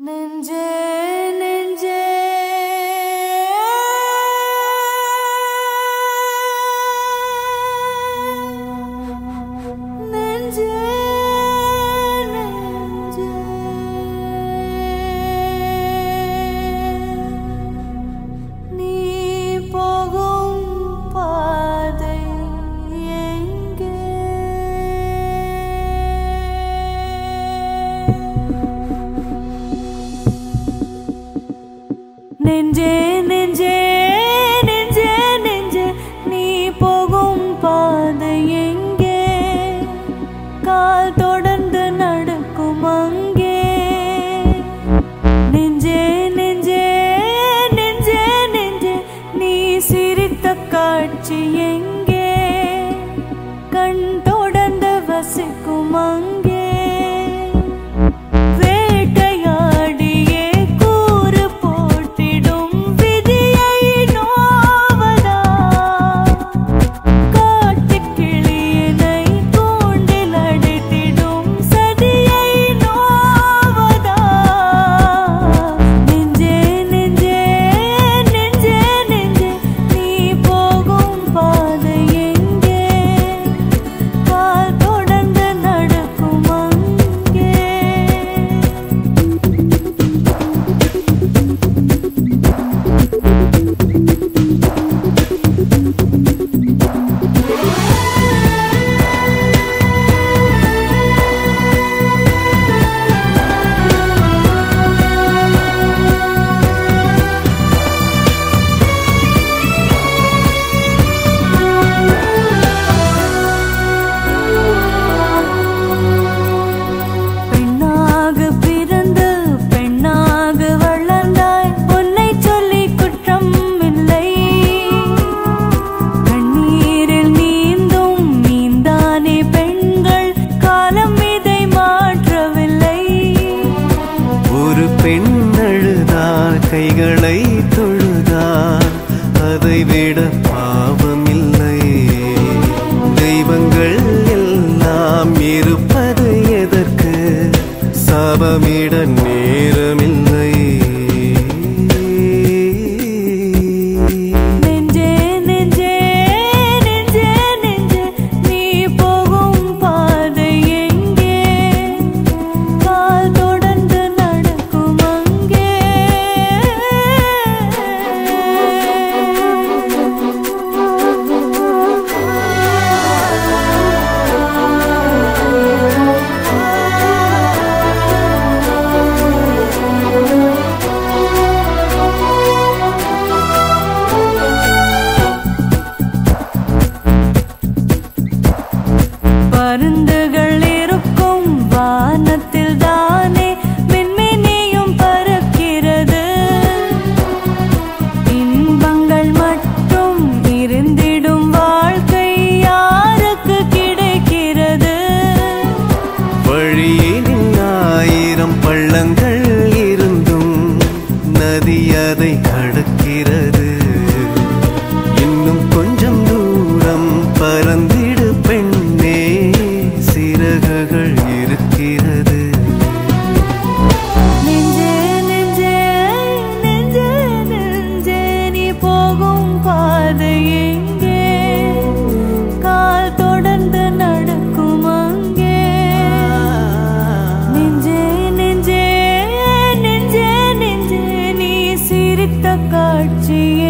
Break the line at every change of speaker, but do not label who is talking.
நெஞ்சே நெஞ்சே நெஞ்சே நெஞ்சே நீ போகும் பாதை எங்கே நெஞ்சே நெஞ்சே நெஞ்சே நெஞ்சே நீ போகும் பாதை எங்கே கால் தொடர்ந்து நடக்கும் அங்கே நெஞ்சே நெஞ்சே நெஞ்சே நெஞ்சே நீ சிரித்த காட்சி எங்கே கண் தொடர்ந்து வசிக்கும் அங்கே
கைகளை தொழுதார் அதை விட பாவமில்லை தெய்வங்கள் எல்லாம் இருப்பது எதற்கு சாபமிட நேரமில்லை
பருந்துகள் இருக்கும் வானத்தில் தானே விண்மீனியும் பறக்கிறது இன்பங்கள் மட்டும் இருந்திடும் வாழ்க்கை யாருக்கு கிடைக்கிறது
வழியில் 1000 பள்ளங்கள் இருந்தும் நதி அதை கடக்கிறது இன்னும் கொஞ்சம் தூரம் பறந்திடு பெண்ணே சிறகுகள் இருக்கிறது
நெஞ்சே நெஞ்சே நெஞ்சே நெஞ்சே நீ போகும் பாதை எங்கே கால் தொடர்ந்து நடக்கும் அங்கே நெஞ்சே நெஞ்சே நெஞ்சே நெஞ்சே நீ சிரித்த காட்சி